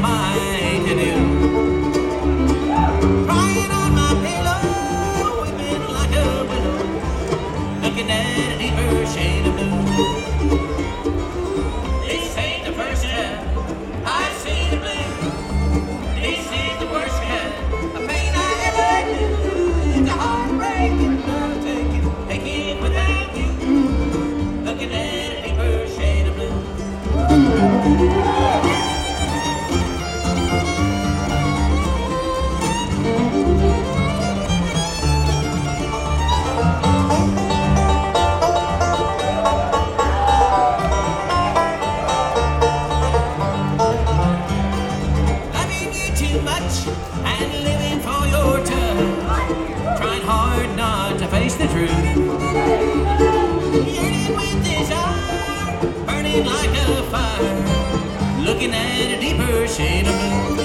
fight to do. Crying on my pillow, weeping like a willow, looking at a deeper shade of blue. This ain't the first time I've seen the blue. This is the worst kind of pain I ever knew. It's a heartbreaking, taking without you, looking at a deeper shade of blue. Loving you too much and living for your touch, trying hard not to face the truth. Yearning with desire, burning like a fire, looking at a deeper shade of blue.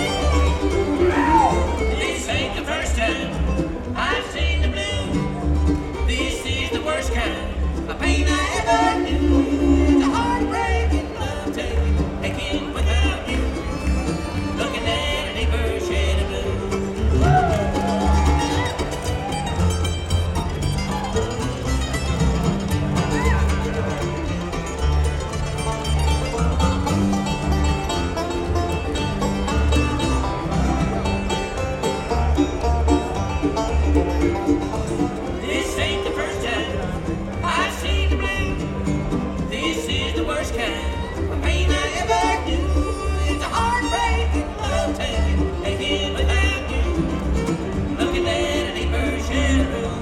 This ain't the first time I've seen the blue. This is the worst kind of pain I ever knew. It's a heartbreaking love taking without you, looking at a deeper shade of blue. This ain't the first time I've seen the blue. This is the worst kind of pain I ever knew. It's a heartbreaking love taking without you, looking at a deeper shade of blue.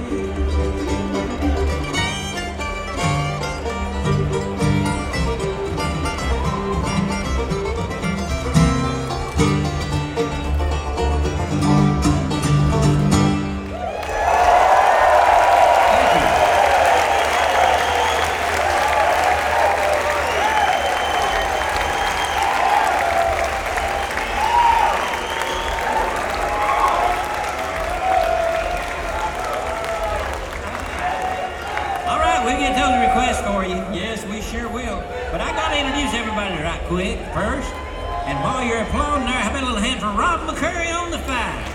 All right, we'll get those requests for you. Yes, we sure will. But I gotta introduce everybody right quick first. And while you're applauding there, how about a little hand for Rob McCurry on the five?